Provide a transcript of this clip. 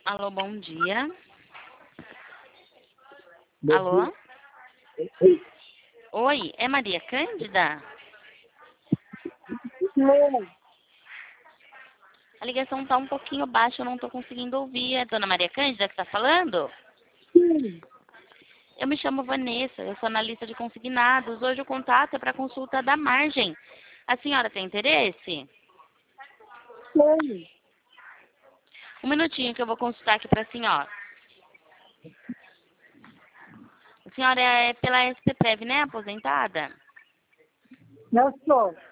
Alô, bom dia. Bom Alô? dia. Oi, é Maria Cândida? Não, A ligação tá um pouquinho baixa, eu não tô conseguindo ouvir. É a dona Maria Cândida que tá falando? sim, Eu me chamo Vanessa, eu sou analista de consignados. Hoje o contato é para consulta da margem. A senhora tem interesse? sim. Um minutinho que eu vou consultar aqui para a senhora. A senhora é pela SPPrev, né? Aposentada? Não sou.